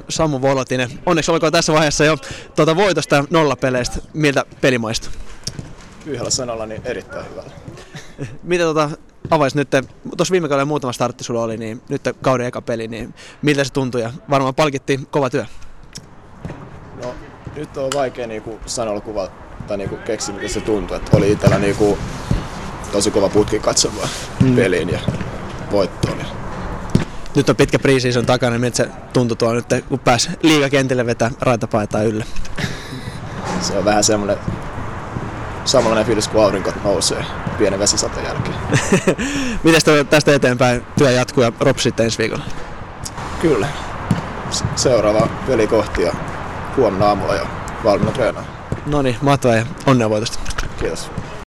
Samu Volotinen. Onneksi olkoon tässä vaiheessa jo voitosta nollapeleistä. Miltä peli maistuu? Yhdellä sanalla niin erittäin hyvällä. Mitä avaisit nyt, tuossa viime kaudella muutama startti sulla oli, niin nyt kauden eka peli, niin miltä se tuntui ja varmaan palkittiin kova työ? No nyt on vaikea sanalla kuvata tai keksiä miten se tuntui, että oli itsellä tosi kova putki katsomaan peliin ja voittoon. Nyt on pitkä pre-season takana, niin miltä se tuntui tuolla nyt, kun pääsi liigakentille vetää raitapaitaa yllä? Se on vähän samanlainen fiilis, kun aurinko nousee pienen vesisateen jälkeen. Miten tästä eteenpäin työ jatkuu ja Rops sitten ensi viikolla? Kyllä. Seuraava peli kohti ja huomenna aamulla jo valmiina treenaamaan. Noniin, mahtavaa ja onnea voitosta. Kiitos.